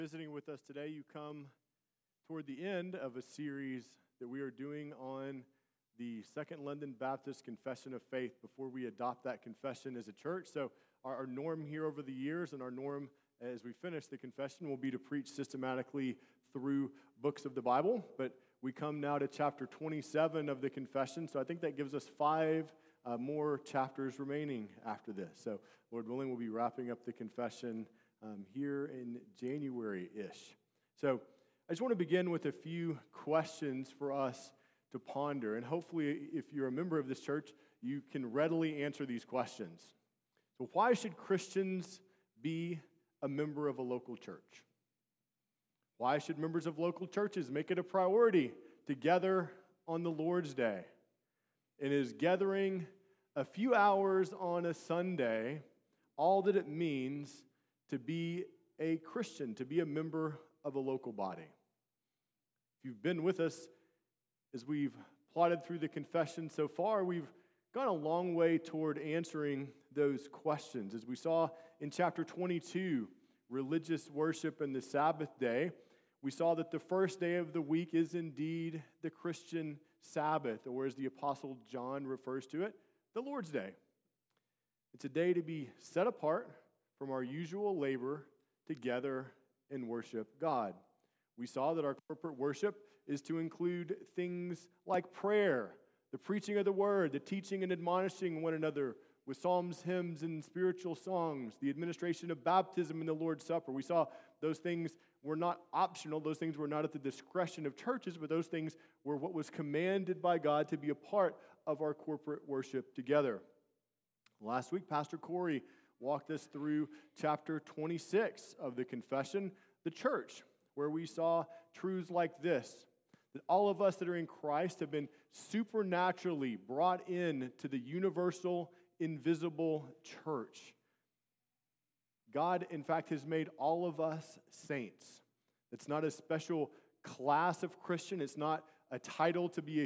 Visiting with us today, you come toward the end of a series that we are doing on the Second London Baptist Confession of Faith before we adopt that confession as a church. So our norm here over the years and our norm as we finish the confession will be to preach systematically through books of the Bible. But we come now to chapter 27 of the confession, so I think that gives us five more chapters remaining after this. So Lord willing, we'll be wrapping up the confession here in January-ish. So I just want to begin with a few questions for us to ponder. And hopefully, if you're a member of this church, you can readily answer these questions. So why should Christians be a member of a local church? Why should members of local churches make it a priority to gather on the Lord's Day? And is gathering a few hours on a Sunday all that it means to be a Christian, to be a member of a local body? If you've been with us as we've plodded through the confession so far, we've gone a long way toward answering those questions. As we saw in chapter 22, religious worship and the Sabbath day, we saw that the first day of the week is indeed the Christian Sabbath, or as the Apostle John refers to it, the Lord's Day. It's a day to be set apart from our usual labor to gather and worship God. We saw that our corporate worship is to include things like prayer, the preaching of the word, the teaching and admonishing one another with psalms, hymns, and spiritual songs, the administration of baptism and the Lord's Supper. We saw those things were not optional. Those things were not at the discretion of churches, but those things were what was commanded by God to be a part of our corporate worship together. Last week, Pastor Corey walked us through chapter 26 of the confession, the church, where we saw truths like this, that all of us that are in Christ have been supernaturally brought in to the universal, invisible church. God, in fact, has made all of us saints. It's not a special class of Christian. It's not a title to be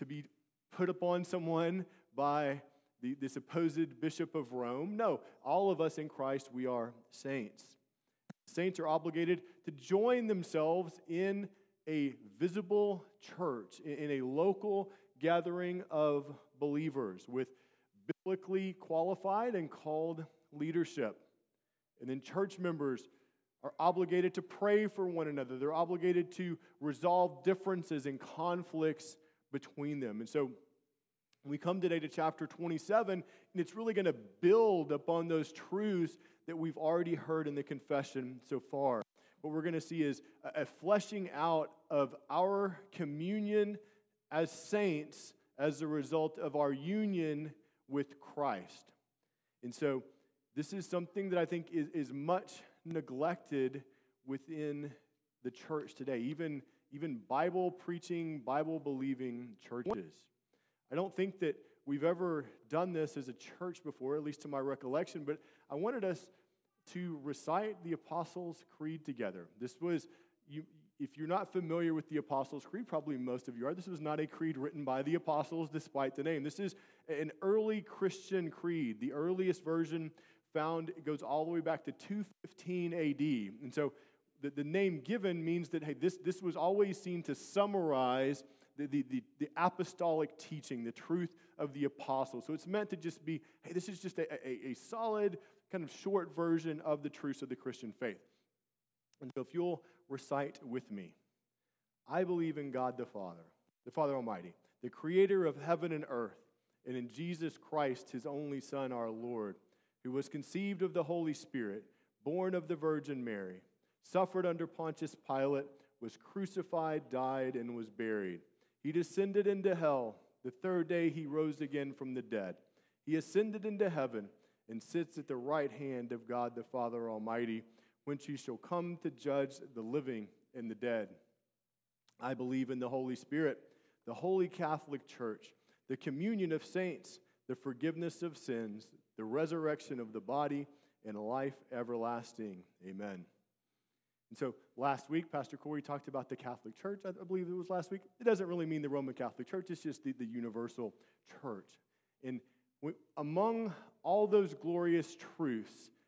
put upon someone by the supposed Bishop of Rome. No, all of us in Christ, we are saints. Saints are obligated to join themselves in a visible church, in a local gathering of believers with biblically qualified and called leadership. And then church members are obligated to pray for one another. They're obligated to resolve differences and conflicts between them. And so we come today to chapter 27, and it's really going to build upon those truths that we've already heard in the confession so far. What we're going to see is a fleshing out of our communion as saints as a result of our union with Christ. And so this is something that I think is much neglected within the church today, even Bible-preaching, Bible-believing churches. I don't think that we've ever done this as a church before, at least to my recollection, but I wanted us to recite the Apostles' Creed together. This was, if you're not familiar with the Apostles' Creed, probably most of you are, this was not a creed written by the apostles despite the name. This is an early Christian creed. The earliest version found, it goes all the way back to 215 AD. And so the name given means that, hey, this was always seen to summarize the apostolic teaching, the truth of the apostles. So it's meant to just be, hey, this is just a solid kind of short version of the truths of the Christian faith. And so if you'll recite with me, I believe in God the Father Almighty, the creator of heaven and earth, and in Jesus Christ, his only Son, our Lord, who was conceived of the Holy Spirit, born of the Virgin Mary, suffered under Pontius Pilate, was crucified, died, and was buried. He descended into hell. The third day he rose again from the dead. He ascended into heaven and sits at the right hand of God the Father Almighty, whence he shall come to judge the living and the dead. I believe in the Holy Spirit, the Holy Catholic Church, the communion of saints, the forgiveness of sins, the resurrection of the body, and life everlasting. Amen. And so last week, Pastor Corey talked about the Catholic Church. I believe it was last week. It doesn't really mean the Roman Catholic Church. It's just the universal church. And among all those glorious truths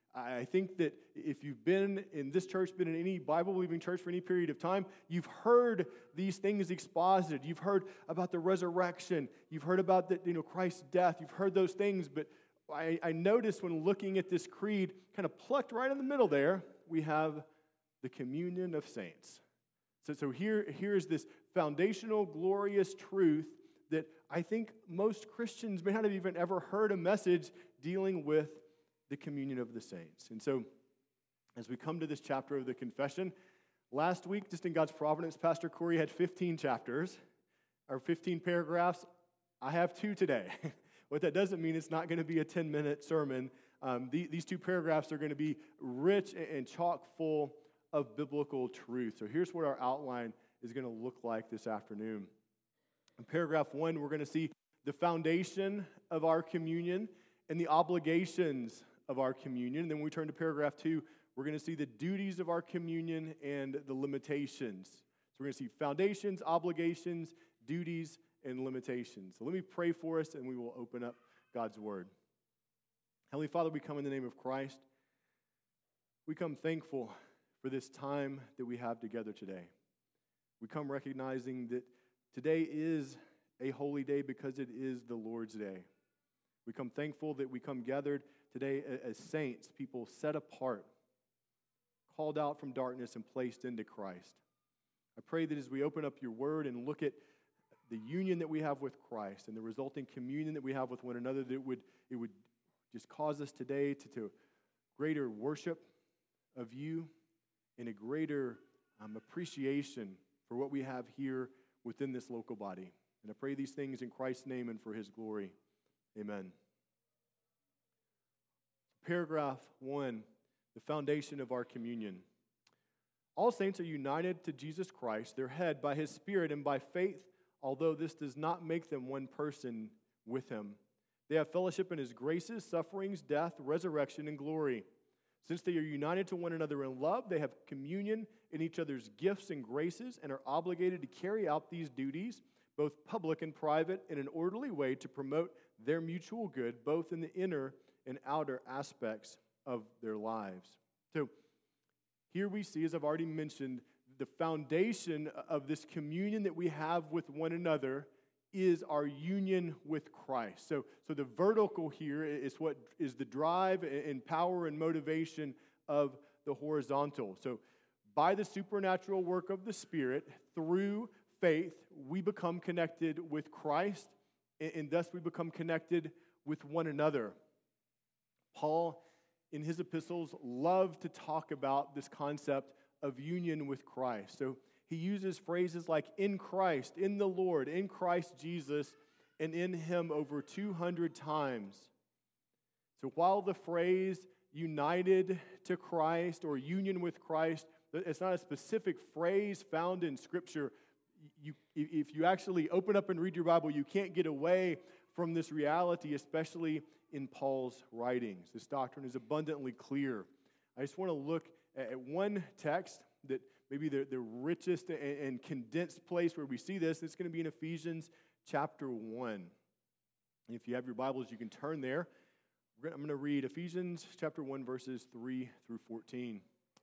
I think that if you've been in this church, been in any Bible-believing church for any period of time, you've heard these things exposited. You've heard about the resurrection. You've heard about Christ's death. You've heard those things. But I noticed when looking at this creed, kind of plucked right in the middle there, we have the communion of saints. So here is this foundational, glorious truth that I think most Christians may not have even ever heard a message dealing with the communion of the saints. And so, as we come to this chapter of the confession, last week, just in God's providence, Pastor Corey had 15 chapters, or 15 paragraphs. I have 2 today. What that doesn't mean it's not going to be a 10-minute sermon. These 2 paragraphs are going to be rich and chock full of biblical truth. So here's what our outline is going to look like this afternoon. In paragraph 1, we're going to see the foundation of our communion and the obligations of our communion. And then when we turn to paragraph 2, we're going to see the duties of our communion and the limitations. So we're going to see foundations, obligations, duties, and limitations. So let me pray for us, and we will open up God's Word. Heavenly Father, we come in the name of Christ. We come thankful for this time that we have together today. We come recognizing that today is a holy day because it is the Lord's day. We come thankful that we come gathered today as saints, people set apart, called out from darkness and placed into Christ. I pray that as we open up your word and look at the union that we have with Christ and the resulting communion that we have with one another, that it would just cause us today to greater worship of you and a greater appreciation for what we have here within this local body. And I pray these things in Christ's name and for his glory. Amen. Paragraph 1, the foundation of our communion. All saints are united to Jesus Christ, their head, by his Spirit and by faith, although this does not make them one person with him. They have fellowship in his graces, sufferings, death, resurrection, and glory. Since they are united to one another in love, they have communion in each other's gifts and graces and are obligated to carry out these duties, both public and private, in an orderly way to promote their mutual good, both in the inner and outer aspects of their lives. So here we see, as I've already mentioned, the foundation of this communion that we have with one another is our union with Christ. So the vertical here is what is the drive and power and motivation of the horizontal. So by the supernatural work of the Spirit, through faith, we become connected with Christ, and thus we become connected with one another. Paul, in his epistles, loved to talk about this concept of union with Christ. So he uses phrases like in Christ, in the Lord, in Christ Jesus, and in him over 200 times. So while the phrase united to Christ or union with Christ, it's not a specific phrase found in Scripture. If you actually open up and read your Bible, you can't get away from this reality, especially in Paul's writings. This doctrine is abundantly clear. I just want to look at one text that maybe the richest and condensed place where we see this. It's going to be in Ephesians chapter 1. And if you have your Bibles, you can turn there. I'm going to read Ephesians chapter 1, verses 3 through 14.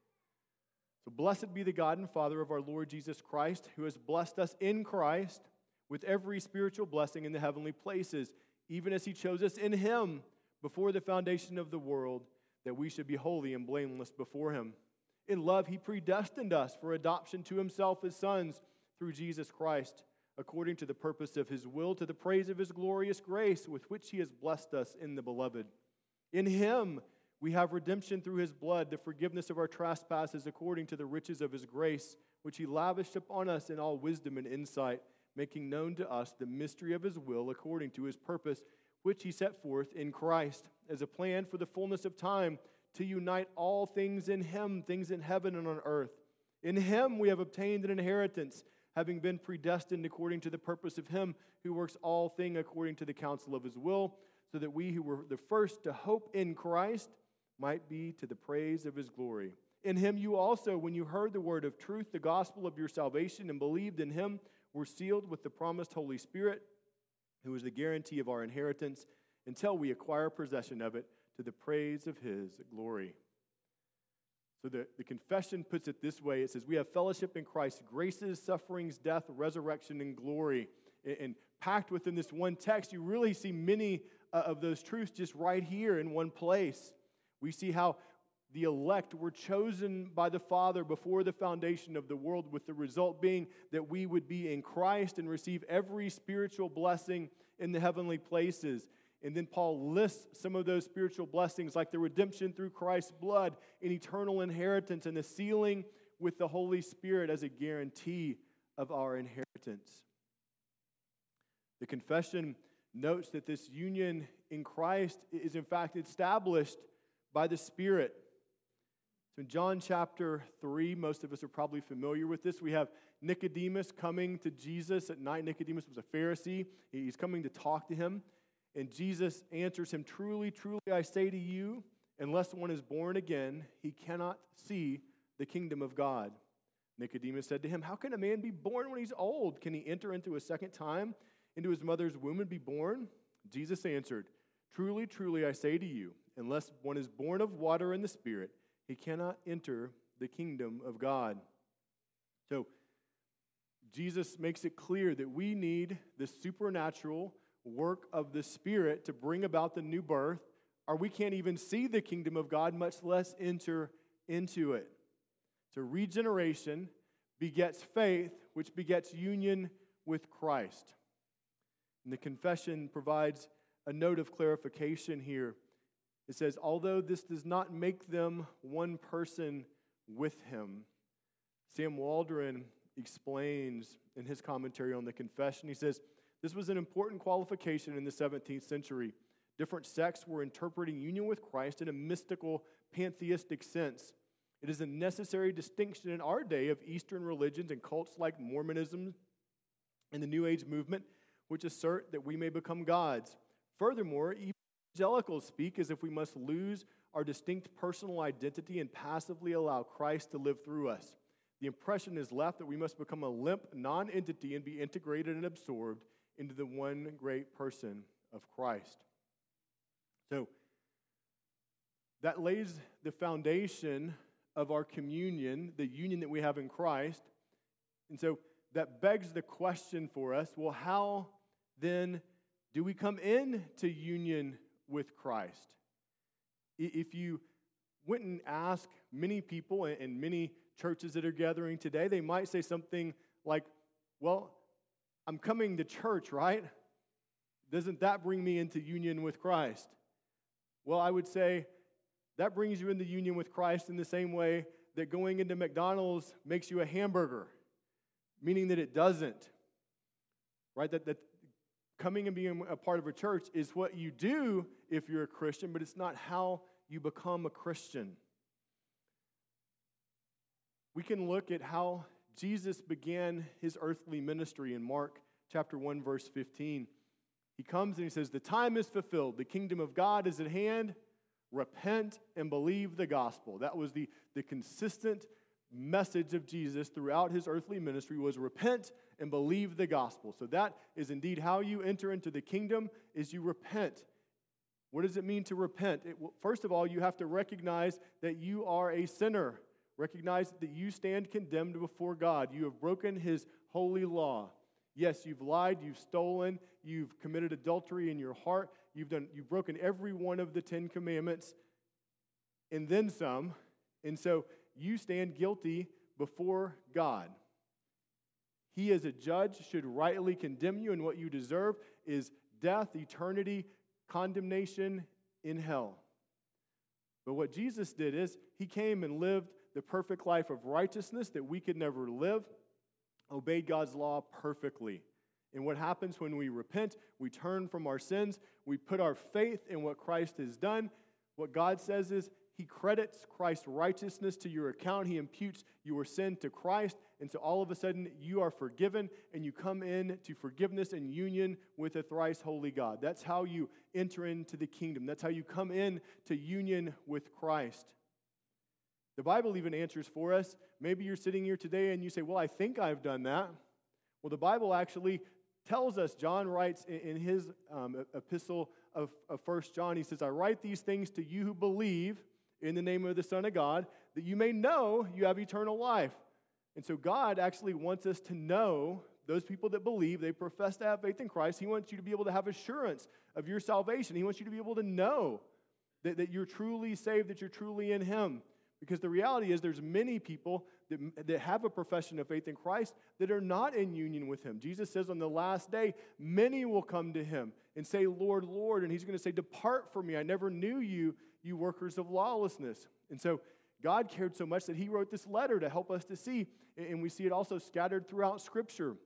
So blessed be the God and Father of our Lord Jesus Christ, who has blessed us in Christ with every spiritual blessing in the heavenly places, even as he chose us in him before the foundation of the world, that we should be holy and blameless before him. In love, he predestined us for adoption to himself as sons through Jesus Christ, according to the purpose of his will, to the praise of his glorious grace, with which he has blessed us in the Beloved. In him we have redemption through his blood, the forgiveness of our trespasses, according to the riches of his grace, which he lavished upon us in all wisdom and insight, making known to us the mystery of his will, according to his purpose, which he set forth in Christ, as a plan for the fullness of time, to unite all things in him, things in heaven and on earth. In him we have obtained an inheritance, having been predestined according to the purpose of him who works all things according to the counsel of his will, so that we who were the first to hope in Christ might be to the praise of his glory. In him you also, when you heard the word of truth, the gospel of your salvation, and believed in him, were sealed with the promised Holy Spirit, who is the guarantee of our inheritance, until we acquire possession of it, to the praise of his glory. So the confession puts it this way. It says, we have fellowship in Christ's graces, sufferings, death, resurrection, and glory. And packed within this one text, you really see many of those truths just right here in one place. We see how the elect were chosen by the Father before the foundation of the world, with the result being that we would be in Christ and receive every spiritual blessing in the heavenly places. And then Paul lists some of those spiritual blessings, like the redemption through Christ's blood, an eternal inheritance, and the sealing with the Holy Spirit as a guarantee of our inheritance. The confession notes that this union in Christ is in fact established by the Spirit. So in John chapter 3, most of us are probably familiar with this. We have Nicodemus coming to Jesus at night. Nicodemus was a Pharisee. He's coming to talk to him. And Jesus answers him, "Truly, truly, I say to you, unless one is born again, he cannot see the kingdom of God." Nicodemus said to him, "How can a man be born when he's old? Can he enter into a second time into his mother's womb and be born?" Jesus answered, "Truly, truly, I say to you, unless one is born of water and the Spirit, he cannot enter the kingdom of God." So, Jesus makes it clear that we need the supernatural work of the Spirit to bring about the new birth, or we can't even see the kingdom of God, much less enter into it. So regeneration begets faith, which begets union with Christ. And the confession provides a note of clarification here. It says, although this does not make them one person with him. Sam Waldron explains in his commentary on the confession, he says, this was an important qualification in the 17th century. Different sects were interpreting union with Christ in a mystical, pantheistic sense. It is a necessary distinction in our day of Eastern religions and cults like Mormonism and the New Age movement, which assert that we may become gods. Furthermore, evangelicals speak as if we must lose our distinct personal identity and passively allow Christ to live through us. The impression is left that we must become a limp non-entity and be integrated and absorbed into the one great person of Christ. So, that lays the foundation of our communion, the union that we have in Christ. And so, that begs the question for us, well, how then do we come into union with Christ? If you went and asked many people and many churches that are gathering today, they might say something like, well, I'm coming to church, right? Doesn't that bring me into union with Christ? Well, I would say that brings you into union with Christ in the same way that going into McDonald's makes you a hamburger, meaning that it doesn't, right? That coming and being a part of a church is what you do if you're a Christian, but it's not how you become a Christian. We can look at how Jesus began his earthly ministry in Mark chapter 1, verse 15. He comes and he says, the time is fulfilled. The kingdom of God is at hand. Repent and believe the gospel. That was the consistent message of Jesus throughout his earthly ministry, was repent and believe the gospel. So that is indeed how you enter into the kingdom, is you repent. What does it mean to repent? First of all, you have to recognize that you are a sinner. Recognize that you stand condemned before God. You have broken his holy law. Yes, you've lied, you've stolen, you've committed adultery in your heart, you've broken every one of the 10 commandments, and then some. And so you stand guilty before God. He, as a judge, should rightly condemn you, and what you deserve is death, eternity, condemnation in hell. But what Jesus did is he came and lived the perfect life of righteousness that we could never live, obeyed God's law perfectly. And what happens when we repent? We turn from our sins. We put our faith in what Christ has done. What God says is he credits Christ's righteousness to your account. He imputes your sin to Christ. And so all of a sudden you are forgiven and you come in to forgiveness and union with a thrice holy God. That's how you enter into the kingdom. That's how you come in to union with Christ. The Bible even answers for us. Maybe you're sitting here today and you say, well, I think I've done that. Well, the Bible actually tells us, John writes in his epistle of 1 John, he says, I write these things to you who believe in the name of the Son of God, that you may know you have eternal life. And so God actually wants us to know, those people that believe, they profess to have faith in Christ, He wants you to be able to have assurance of your salvation. He wants you to be able to know that you're truly saved, that you're truly in Him. Because the reality is there's many people that have a profession of faith in Christ that are not in union with Him. Jesus says on the last day, many will come to Him and say, Lord, Lord. And He's going to say, depart from me. I never knew you, you workers of lawlessness. And so God cared so much that He wrote this letter to help us to see. And we see it also scattered throughout Scripture.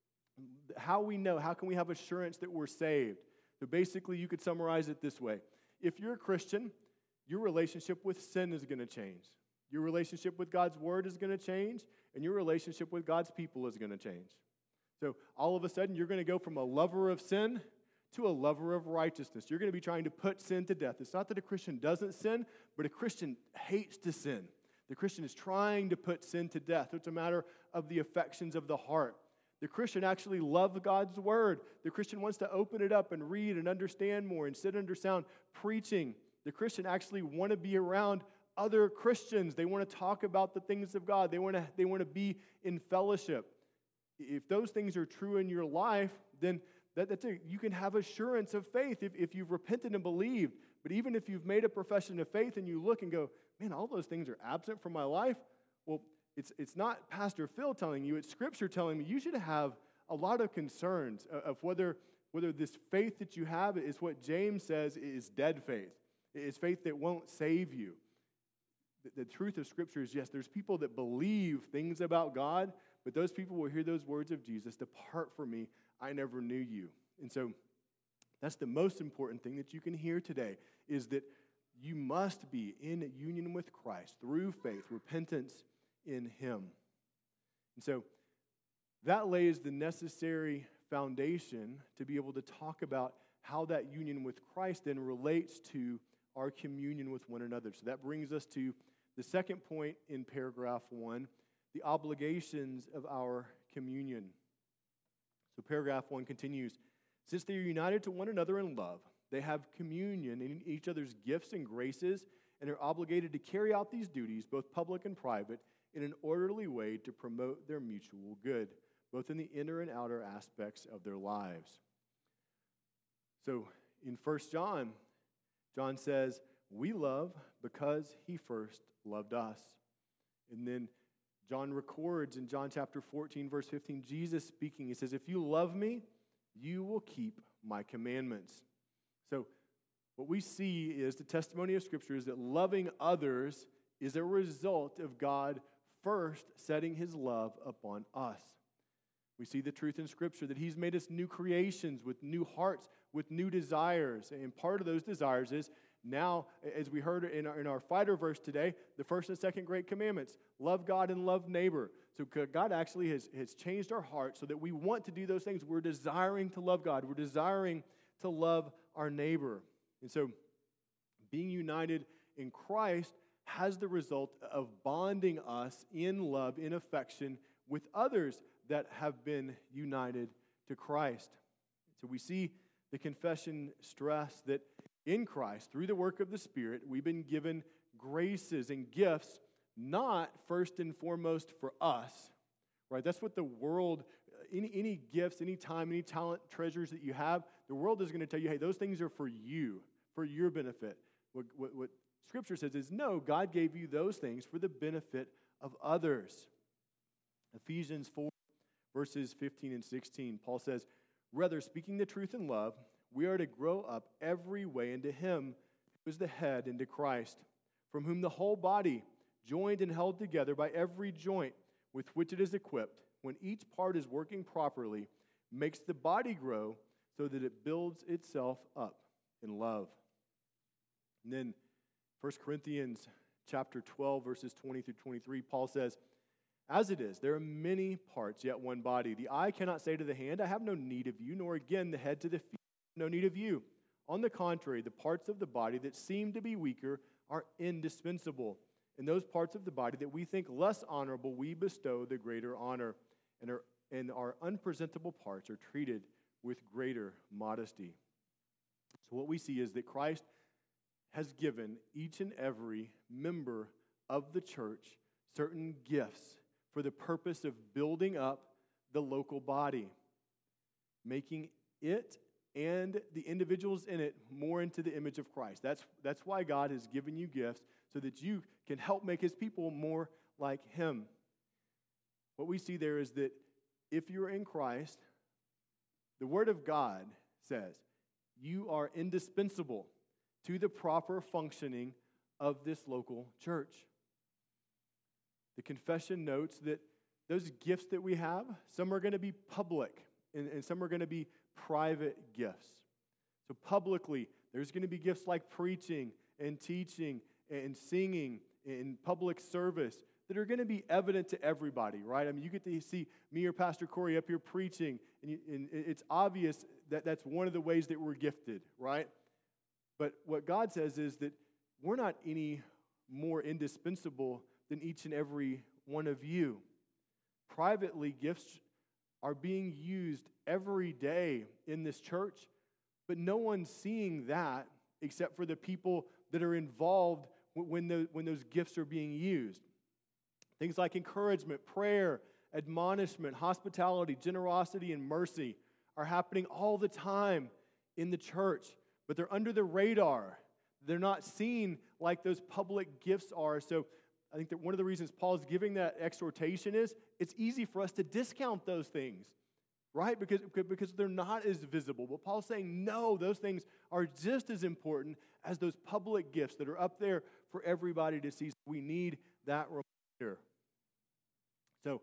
How we know, how can we have assurance that we're saved? So basically, you could summarize it this way. If you're a Christian, your relationship with sin is going to change. Your relationship with God's Word is going to change, and your relationship with God's people is going to change. So all of a sudden, you're going to go from a lover of sin to a lover of righteousness. You're going to be trying to put sin to death. It's not that a Christian doesn't sin, but a Christian hates to sin. The Christian is trying to put sin to death. It's a matter of the affections of the heart. The Christian actually loves God's Word. The Christian wants to open it up and read and understand more and sit under sound preaching. The Christian actually want to be around other Christians. They want to talk about the things of God. They want to be in fellowship. If those things are true in your life, then you can have assurance of faith if you've repented and believed. But even if you've made a profession of faith and you look and go, man, all those things are absent from my life, well, it's not Pastor Phil telling you, it's Scripture telling me you should have a lot of concerns of whether this faith that you have is what James says is dead faith. It's faith that won't save you. The truth of Scripture is, yes, there's people that believe things about God, but those people will hear those words of Jesus, depart from me, I never knew you. And so that's the most important thing that you can hear today, is that you must be in union with Christ through faith, repentance in Him. And so that lays the necessary foundation to be able to talk about how that union with Christ then relates to our communion with one another. So that brings us to the second point in paragraph 1, the obligations of our communion. So paragraph 1 continues, since they are united to one another in love, they have communion in each other's gifts and graces and are obligated to carry out these duties, both public and private, in an orderly way to promote their mutual good, both in the inner and outer aspects of their lives. So in 1 John, John says, we love because He first loved us. And then John records in John chapter 14, verse 15, Jesus speaking, He says, if you love me, you will keep my commandments. So what we see is the testimony of Scripture is that loving others is a result of God first setting His love upon us. We see the truth in Scripture that He's made us new creations with new hearts, with new desires. And part of those desires is now, as we heard in our fighter verse today, the first and second great commandments, love God and love neighbor. So God actually has changed our hearts so that we want to do those things. We're desiring to love God. We're desiring to love our neighbor. And so being united in Christ has the result of bonding us in love, in affection with others that have been united to Christ. So we see the confession stress that in Christ, through the work of the Spirit, we've been given graces and gifts, not first and foremost for us, right? That's what the world, any gifts, any time, any talent, treasures that you have, the world is going to tell you, hey, those things are for you, for your benefit. What Scripture says is, no, God gave you those things for the benefit of others. Ephesians 4, verses 15 and 16, Paul says, rather, speaking the truth in love, we are to grow up every way into Him who is the head, into Christ, from whom the whole body, joined and held together by every joint with which it is equipped, when each part is working properly, makes the body grow so that it builds itself up in love. And then 1 Corinthians chapter 12, verses 20 through 23, Paul says, as it is, there are many parts, yet one body. The eye cannot say to the hand, I have no need of you, nor again the head to the feet, no need of you. On the contrary, the parts of the body that seem to be weaker are indispensable. In those parts of the body that we think less honorable, we bestow the greater honor. and our unpresentable parts are treated with greater modesty. So what we see is that Christ has given each and every member of the church certain gifts for the purpose of building up the local body, making it and the individuals in it more into the image of Christ. That's why God has given you gifts, so that you can help make His people more like Him. What we see there is that if you're in Christ, the Word of God says you are indispensable to the proper functioning of this local church. The confession notes that those gifts that we have, some are going to be public and some are going to be private gifts. So publicly, there's going to be gifts like preaching and teaching and singing and public service that are going to be evident to everybody, right? I mean, you get to see me or Pastor Corey up here preaching, and it's obvious that that's one of the ways that we're gifted, right? But what God says is that we're not any more indispensable than each and every one of you. Privately, gifts are being used every day in this church, but no one's seeing that except for the people that are involved when those gifts are being used. Things like encouragement, prayer, admonishment, hospitality, generosity, and mercy are happening all the time in the church, but they're under the radar. They're not seen like those public gifts are. So I think that one of the reasons Paul's giving that exhortation is it's easy for us to discount those things, right? Because they're not as visible. But Paul's saying, no, those things are just as important as those public gifts that are up there for everybody to see. We need that reminder. So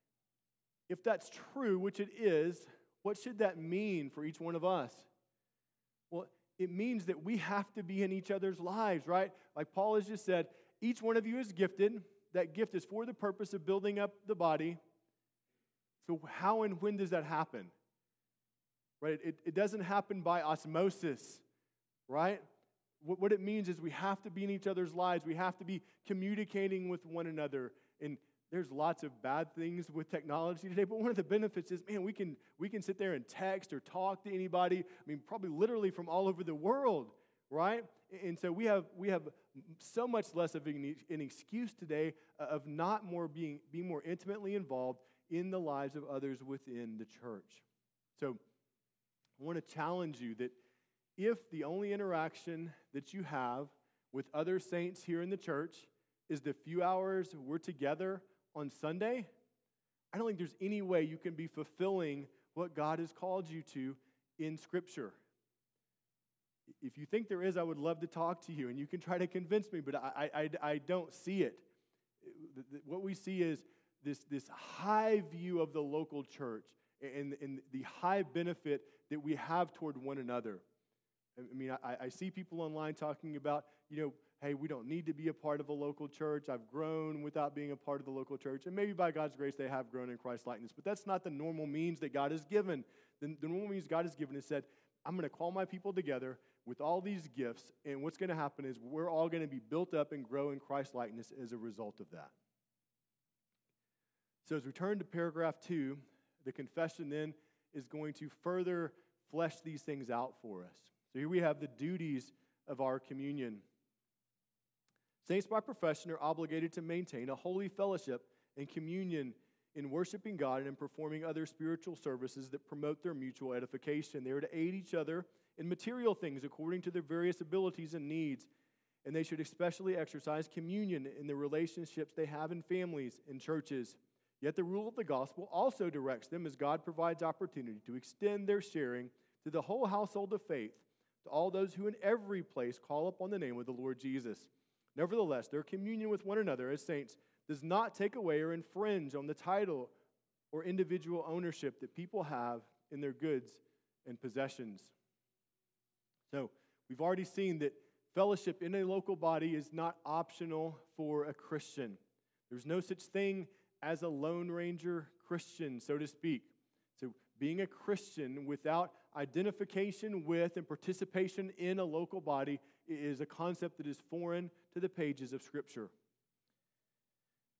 if that's true, which it is, what should that mean for each one of us? Well, it means that we have to be in each other's lives, right? Like Paul has just said, each one of you is gifted. That gift is for the purpose of building up the body. So how and when does that happen? Right? It doesn't happen by osmosis, right? What it means is we have to be in each other's lives. We have to be communicating with one another. And there's lots of bad things with technology today, but one of the benefits is, man, we can sit there and text or talk to anybody. I mean, probably literally from all over the world, right? And so we have so much less of an excuse today of not being more intimately involved in the lives of others within the church. So I want to challenge you that if the only interaction that you have with other saints here in the church is the few hours we're together on Sunday, I don't think there's any way you can be fulfilling what God has called you to in Scripture. If you think there is, I would love to talk to you, and you can try to convince me, but I don't see it. What we see is this high view of the local church and the high benefit that we have toward one another. I mean, I see people online talking about, hey, we don't need to be a part of a local church. I've grown without being a part of the local church. And maybe by God's grace, they have grown in Christ's likeness. But that's not the normal means that God has given. The normal means God has given is said, I'm going to call my people together with all these gifts, and what's going to happen is we're all going to be built up and grow in Christ's likeness as a result of that. So as we turn to paragraph 2, the confession then is going to further flesh these things out for us. So here we have the duties of our communion. Saints by profession are obligated to maintain a holy fellowship and communion in worshiping God and in performing other spiritual services that promote their mutual edification. They are to aid each other in material things according to their various abilities and needs, and they should especially exercise communion in the relationships they have in families and churches. Yet the rule of the gospel also directs them as God provides opportunity to extend their sharing to the whole household of faith, to all those who in every place call upon the name of the Lord Jesus. Nevertheless, their communion with one another as saints does not take away or infringe on the title or individual ownership that people have in their goods and possessions. So, we've already seen that fellowship in a local body is not optional for a Christian. There's no such thing as a Lone Ranger Christian, so to speak. So, being a Christian without identification with and participation in a local body is a concept that is foreign to the pages of Scripture.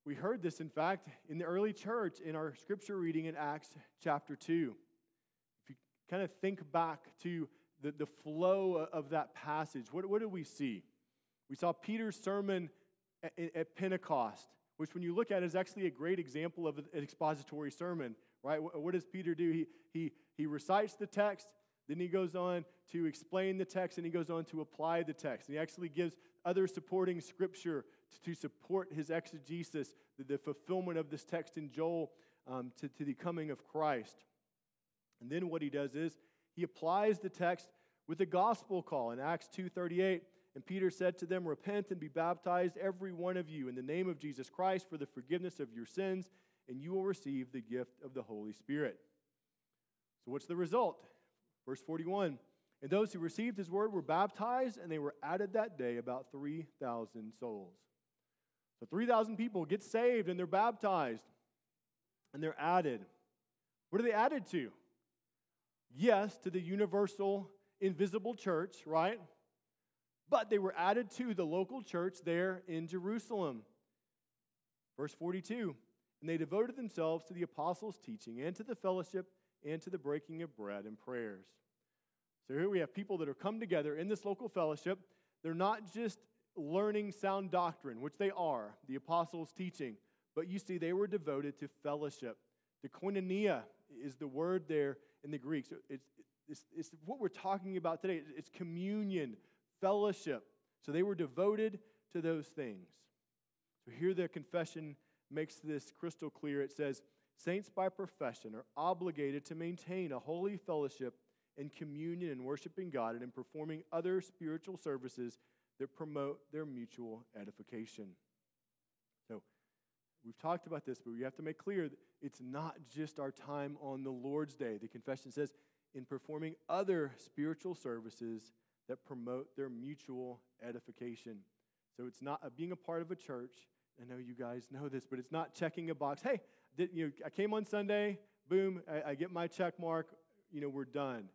We heard this, in fact, in the early church in our scripture reading in Acts chapter 2. If you kind of think back to the flow of that passage, what did we see? We saw Peter's sermon at Pentecost, which when you look at it is actually a great example of an expository sermon, right? What does Peter do? He recites the text, then he goes on to explain the text, and he goes on to apply the text. And he actually gives other supporting scripture to support his exegesis, the fulfillment of this text in Joel to the coming of Christ. And then what he does is he applies the text with a gospel call in Acts 2:38. And Peter said to them, "Repent and be baptized, every one of you, in the name of Jesus Christ for the forgiveness of your sins, and you will receive the gift of the Holy Spirit." So what's the result? Verse 41, "And those who received his word were baptized, and they were added that day about 3,000 souls." So 3,000 people get saved, and they're baptized, and they're added. What are they added to? Yes, to the universal, invisible church, right? But they were added to the local church there in Jerusalem. Verse 42, "And they devoted themselves to the apostles' teaching and to the fellowship and to the breaking of bread and prayers." So here we have people that are come together in this local fellowship. They're not just learning sound doctrine, which they are, the apostles' teaching, but you see they were devoted to fellowship. The koinonia is the word there in the Greek. So it's what we're talking about today. It's communion, fellowship. So they were devoted to those things. So here the confession makes this crystal clear. It says, "Saints by profession are obligated to maintain a holy fellowship in communion and worshiping God and in performing other spiritual services that promote their mutual edification." So we've talked about this, but we have to make clear that it's not just our time on the Lord's Day. The confession says, in performing other spiritual services that promote their mutual edification. So it's not being a part of a church. I know you guys know this, but it's not checking a box. Hey, I came on Sunday, boom, I get my check mark, we're done.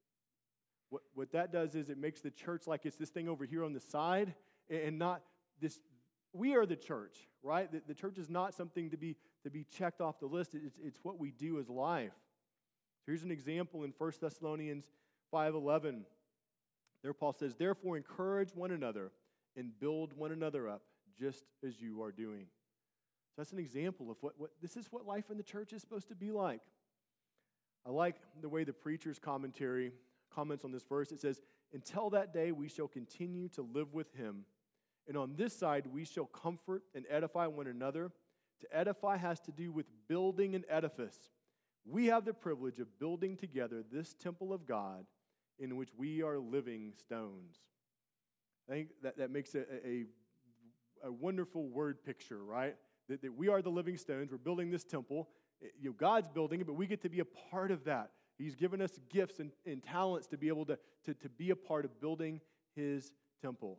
What that does is it makes the church like it's this thing over here on the side and not this. We are the church, right? The church is not something to be checked off the list. It's what we do as life. So here's an example in 1 Thessalonians 5:11. There Paul says, "Therefore encourage one another and build one another up, just as you are doing." So that's an example of what this is what life in the church is supposed to be like. I like the way the preacher's commentary comments on this verse. It says, "Until that day we shall continue to live with him, and on this side we shall comfort and edify one another." To edify has to do with building an edifice. We have the privilege of building together this temple of God in which we are living stones. I think that makes a wonderful word picture, right? That we are the living stones. We're building this temple. God's building it, but we get to be a part of that. He's given us gifts and talents to be able to be a part of building his temple.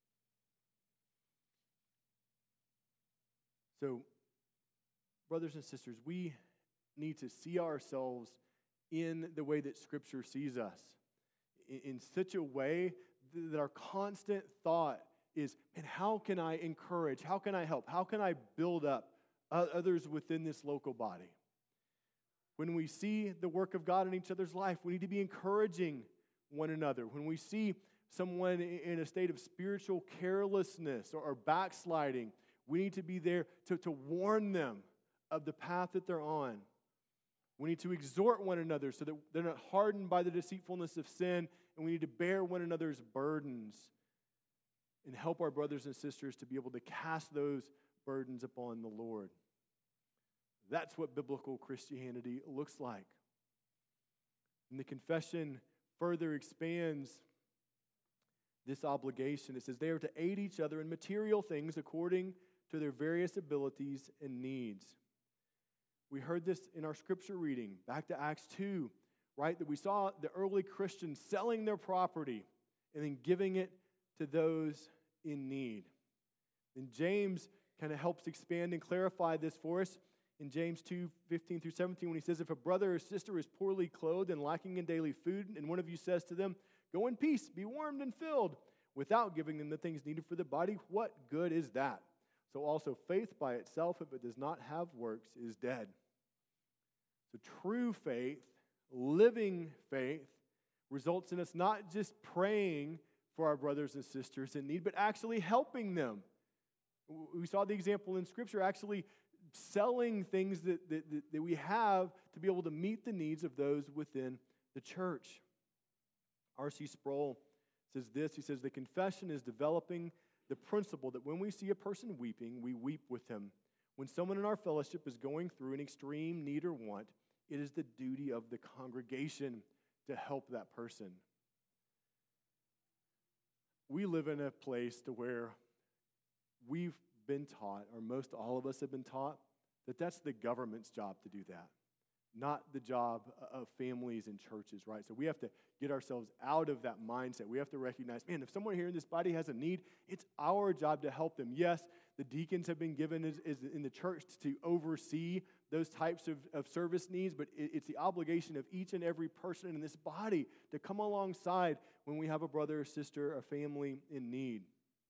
So, brothers and sisters, we need to see ourselves in the way that Scripture sees us, in such a way that our constant thought is, man, how can I encourage? How can I help? How can I build up others within this local body? When we see the work of God in each other's life, we need to be encouraging one another. When we see someone in a state of spiritual carelessness or backsliding, we need to be there to warn them of the path that they're on. We need to exhort one another so that they're not hardened by the deceitfulness of sin, and we need to bear one another's burdens and help our brothers and sisters to be able to cast those burdens upon the Lord. That's what biblical Christianity looks like. And the confession further expands this obligation. It says they are to aid each other in material things according to their various abilities and needs. We heard this in our scripture reading, back to Acts 2, right? That we saw the early Christians selling their property and then giving it to those in need. And James kind of helps expand and clarify this for us in James 2:15 through 17, when he says, "If a brother or sister is poorly clothed and lacking in daily food, and one of you says to them, 'Go in peace, be warmed and filled,' without giving them the things needed for the body, what good is that? So also faith by itself, if it does not have works, is dead. So true faith, living faith, results in us not just praying for our brothers and sisters in need, but actually helping them. We saw the example in Scripture, actually selling things that we have to be able to meet the needs of those within the church. R.C. Sproul says this, he says, the confession is developing the principle that when we see a person weeping, we weep with him. When someone in our fellowship is going through an extreme need or want, it is the duty of the congregation to help that person. We live in a place to where we've been taught, or most all of us have been taught, that that's the government's job to do that, not the job of families and churches, right? So we have to get ourselves out of that mindset. We have to recognize, man, if someone here in this body has a need, it's our job to help them. Yes, the deacons have been given is in the church to oversee those types of service needs, but it's the obligation of each and every person in this body to come alongside when we have a brother or sister, a family in need.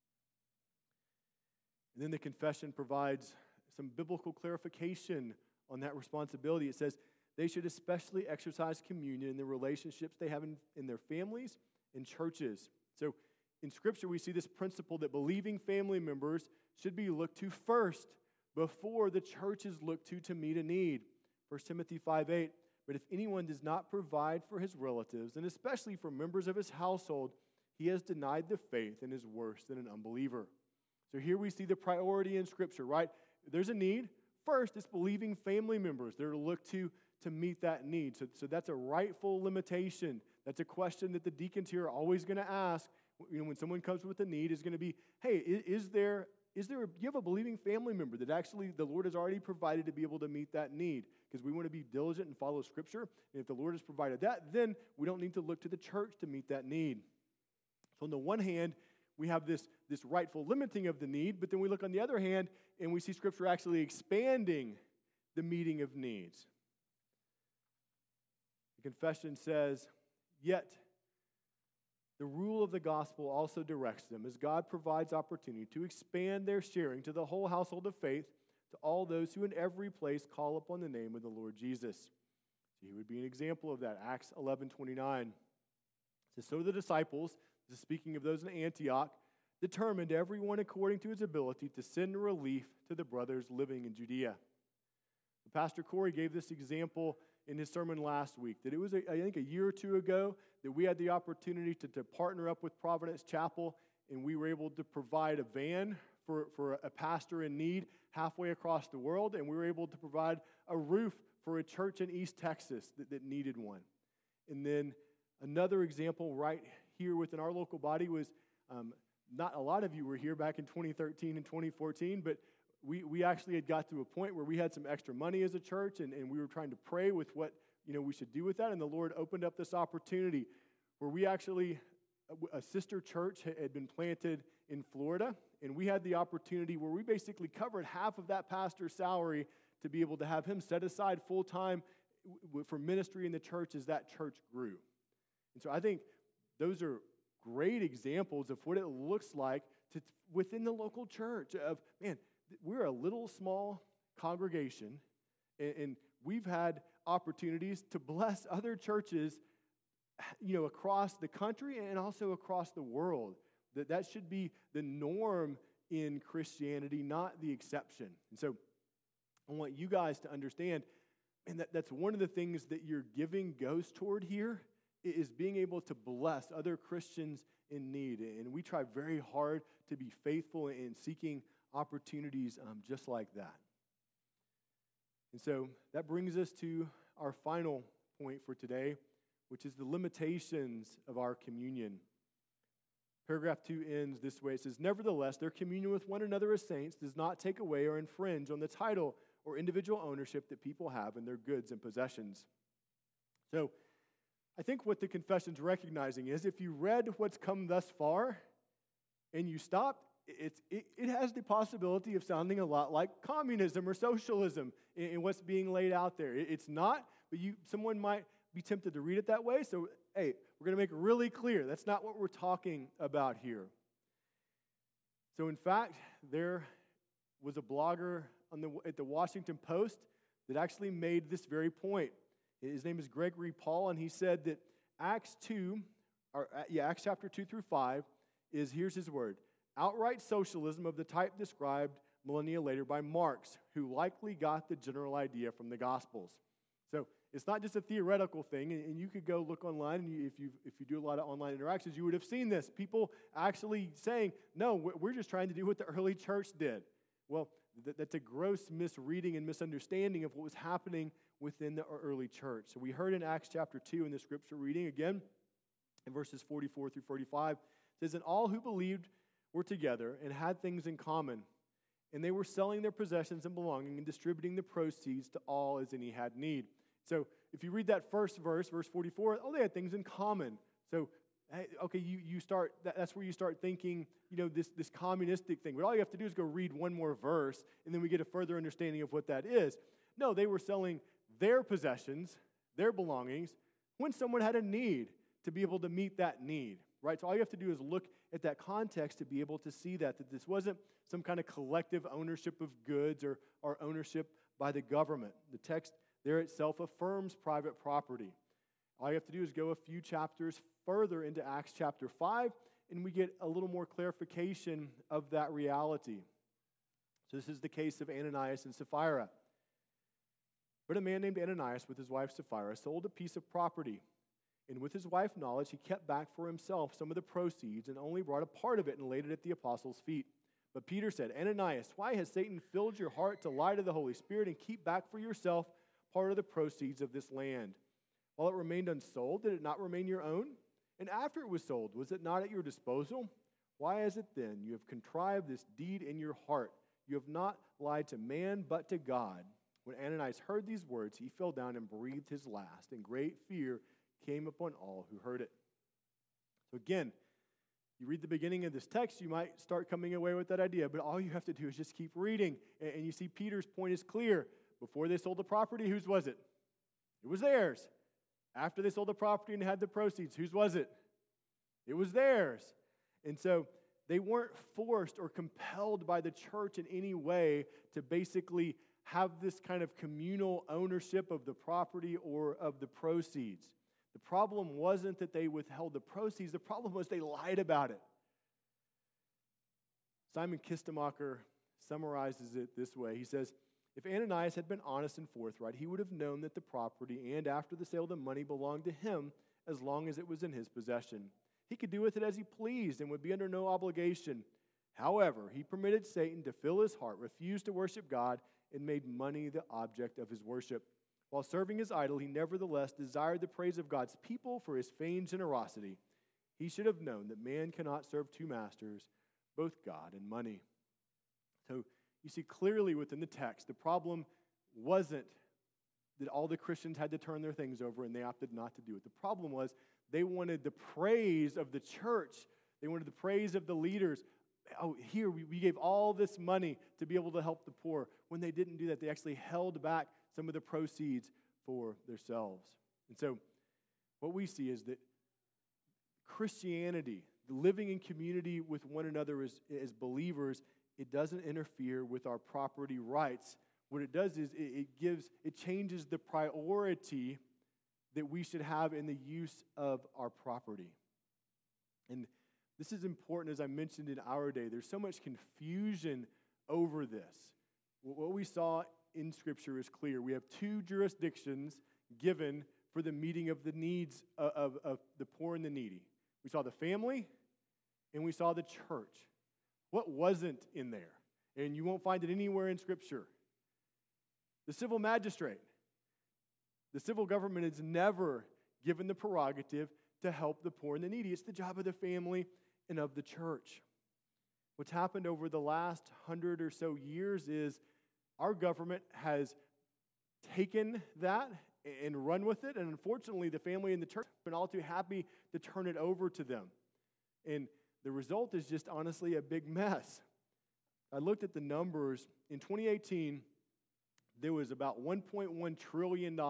And then the confession provides some biblical clarification on that responsibility. It says they should especially exercise communion in the relationships they have in their families and churches. So in Scripture, we see this principle that believing family members should be looked to first before the church is looked to meet a need. 1 Timothy 5:8, but if anyone does not provide for his relatives, and especially for members of his household, he has denied the faith and is worse than an unbeliever. So here we see the priority in Scripture, right? There's a need. First, it's believing family members. They're looked to meet that need. So that's a rightful limitation. That's a question that the deacons here are always going to ask. When someone comes with a need, is going to be, hey, do you have a believing family member that actually the Lord has already provided to be able to meet that need? Because we want to be diligent and follow Scripture. And if the Lord has provided that, then we don't need to look to the church to meet that need. So on the one hand, we have this rightful limiting of the need, but then we look on the other hand and we see Scripture actually expanding the meeting of needs. The confession says, yet the rule of the gospel also directs them as God provides opportunity to expand their sharing to the whole household of faith, to all those who in every place call upon the name of the Lord Jesus. So he would be an example of that. Acts 11:29 says, so the disciples, this is speaking of those in Antioch, determined everyone according to his ability to send relief to the brothers living in Judea. Pastor Corey gave this example in his sermon last week, that it was, I think, a year or two ago that we had the opportunity to partner up with Providence Chapel, and we were able to provide a van for a pastor in need halfway across the world, and we were able to provide a roof for a church in East Texas that needed one. And then another example right here within our local body was, not a lot of you were here back in 2013 and 2014, but we actually had got to a point where we had some extra money as a church, and we were trying to pray with what we should do with that, and the Lord opened up this opportunity where we actually, a sister church had been planted in Florida, and we had the opportunity where we basically covered half of that pastor's salary to be able to have him set aside full-time for ministry in the church as that church grew. And so I think those are great examples of what it looks like within the local church of, man, we're a little small congregation, and we've had opportunities to bless other churches, across the country and also across the world. That should be the norm in Christianity, not the exception. And so I want you guys to understand, and that's one of the things that your giving goes toward here, is being able to bless other Christians in need. And we try very hard to be faithful in seeking opportunities just like that. And so that brings us to our final point for today, which is the limitations of our communion. Paragraph 2 ends this way. It says, nevertheless, their communion with one another as saints does not take away or infringe on the title or individual ownership that people have in their goods and possessions. So I think what the confession's recognizing is if you read what's come thus far and you stopped, it has the possibility of sounding a lot like communism or socialism in what's being laid out there. It's not, but someone might be tempted to read it that way. So, hey, we're going to make it really clear. That's not what we're talking about here. So, in fact, there was a blogger at the Washington Post that actually made this very point. His name is Gregory Paul, and he said that Acts chapter 2 through 5 is, here's his word, outright socialism of the type described millennia later by Marx, who likely got the general idea from the Gospels. So it's not just a theoretical thing, and you could go look online, and if you do a lot of online interactions, you would have seen this. People actually saying, no, we're just trying to do what the early church did. Well, that's a gross misreading and misunderstanding of what was happening within the early church. So we heard in Acts chapter 2 in the scripture reading, again, in verses 44 through 45, it says, and all who believed were together and had things in common, and they were selling their possessions and belonging and distributing the proceeds to all as any had need. So if you read that first verse 44, they had things in common. So, okay, you start, that's where you start thinking, this communistic thing. But all you have to do is go read one more verse, and then we get a further understanding of what that is. No, they were selling their possessions, their belongings, when someone had a need to be able to meet that need, right? So all you have to do is look at that context to be able to see that this wasn't some kind of collective ownership of goods or ownership by the government. The text there itself affirms private property. All you have to do is go a few chapters further into Acts chapter 5, and we get a little more clarification of that reality. So this is the case of Ananias and Sapphira. But a man named Ananias with his wife Sapphira sold a piece of property, and with his wife's knowledge, he kept back for himself some of the proceeds and only brought a part of it and laid it at the apostles' feet. But Peter said, Ananias, why has Satan filled your heart to lie to the Holy Spirit and keep back for yourself part of the proceeds of this land? While it remained unsold, did it not remain your own? And after it was sold, was it not at your disposal? Why is it then you have contrived this deed in your heart? You have not lied to man, but to God. When Ananias heard these words, he fell down and breathed his last, and great fear came upon all who heard it. So again, you read the beginning of this text, you might start coming away with that idea, but all you have to do is just keep reading. And you see Peter's point is clear. Before they sold the property, whose was it? It was theirs. After they sold the property and had the proceeds, whose was it? It was theirs. And so they weren't forced or compelled by the church in any way to basically have this kind of communal ownership of the property or of the proceeds. The problem wasn't that they withheld the proceeds. The problem was they lied about it. Simon Kistemacher summarizes it this way. He says, if Ananias had been honest and forthright, he would have known that the property and after the sale the money belonged to him as long as it was in his possession. He could do with it as he pleased and would be under no obligation. However, he permitted Satan to fill his heart, refused to worship God, and made money the object of his worship. While serving his idol, he nevertheless desired the praise of God's people for his feigned generosity. He should have known that man cannot serve two masters, both God and money. So you see clearly within the text, the problem wasn't that all the Christians had to turn their things over and they opted not to do it. The problem was they wanted the praise of the church. They wanted the praise of the leaders. Oh, here, we gave all this money to be able to help the poor. When they didn't do that, they actually held back some of the proceeds for themselves. And so what we see is that Christianity, living in community with one another as believers, it doesn't interfere with our property rights. What it does is it changes the priority that we should have in the use of our property. And this is important, as I mentioned in our day. There's so much confusion over this. What we saw in Scripture is clear. We have two jurisdictions given for the meeting of the needs of the poor and the needy. We saw the family, and we saw the church. What wasn't in there? And you won't find it anywhere in Scripture. The civil magistrate. The civil government is never given the prerogative to help the poor and the needy. It's the job of the family and of the church. What's happened over the last 100 or so years is our government has taken that and run with it, and unfortunately the family and the church have been all too happy to turn it over to them. And the result is just honestly a big mess. I looked at the numbers. In 2018, there was about $1.1 trillion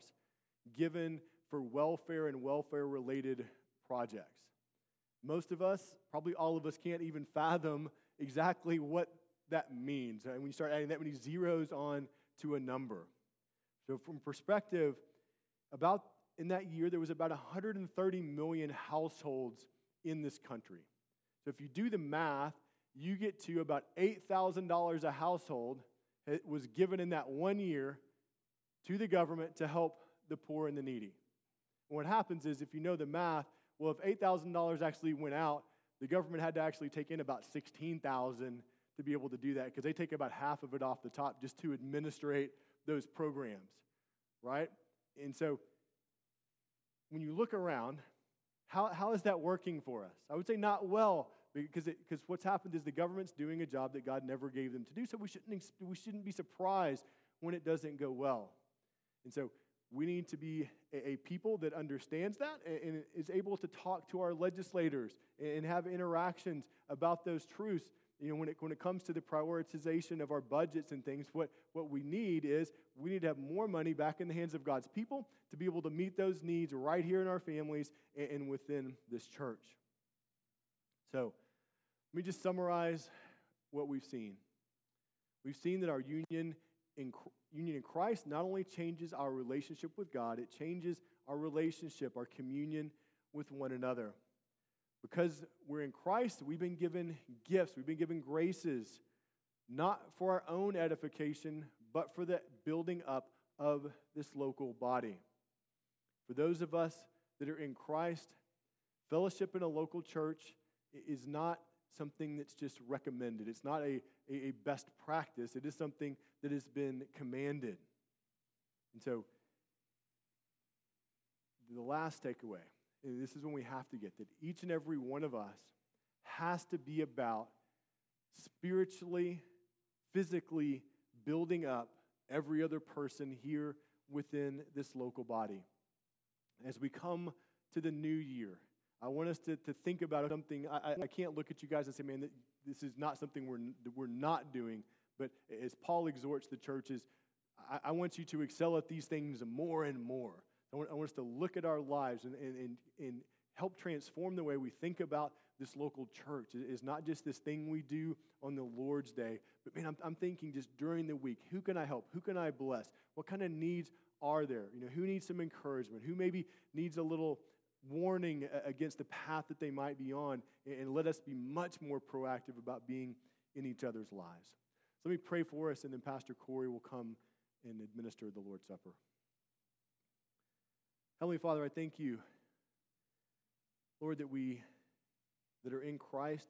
given for welfare and welfare-related projects. Most of us, probably all of us, can't even fathom exactly what that means. And when you start adding that many zeros on to a number. So from perspective, about in that year, there was about 130 million households in this country. So if you do the math, you get to about $8,000 a household that was given in that 1 year to the government to help the poor and the needy. And what happens is, if you know the math, well, if $8,000 actually went out, the government had to actually take in about $16,000 to be able to do that, because they take about half of it off the top just to administrate those programs, right? And so when you look around, how is that working for us? I would say not well, because what's happened is the government's doing a job that God never gave them to do, so we shouldn't be surprised when it doesn't go well. And so we need to be a people that understands that and is able to talk to our legislators and have interactions about those truths. You know, when it comes to the prioritization of our budgets and things, what we need to have more money back in the hands of God's people to be able to meet those needs right here in our families and within this church. So let me just summarize what we've seen. We've seen that our union in Christ not only changes our relationship with God, it changes our relationship, our communion with one another. Because we're in Christ, we've been given gifts, we've been given graces, not for our own edification, but for the building up of this local body. For those of us that are in Christ, fellowship in a local church is not something that's just recommended. It's not a best practice. It is something that has been commanded. And so, the last takeaway, and this is when we have to get that each and every one of us has to be about spiritually, physically building up every other person here within this local body. As we come to the new year, I want us to think about something. I can't look at you guys and say, man, this is not something we're not doing. But as Paul exhorts the churches, I want you to excel at these things more and more. I want us to look at our lives and help transform the way we think about this local church. It's not just this thing we do on the Lord's Day, but man, I'm thinking just during the week, who can I help? Who can I bless? What kind of needs are there? You know, who needs some encouragement? Who maybe needs a little warning against the path that they might be on? And let us be much more proactive about being in each other's lives. So let me pray for us, and then Pastor Corey will come and administer the Lord's Supper. Heavenly Father, I thank you, Lord, that we that are in Christ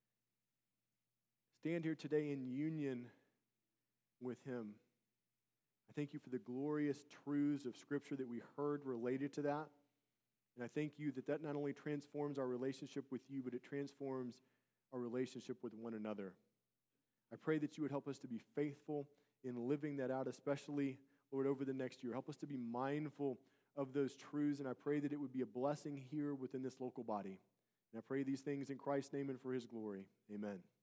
stand here today in union with Him. I thank you for the glorious truths of Scripture that we heard related to that. And I thank you that not only transforms our relationship with you, but it transforms our relationship with one another. I pray that you would help us to be faithful in living that out, especially, Lord, over the next year. Help us to be mindful of those truths, and I pray that it would be a blessing here within this local body. And I pray these things in Christ's name and for His glory. Amen.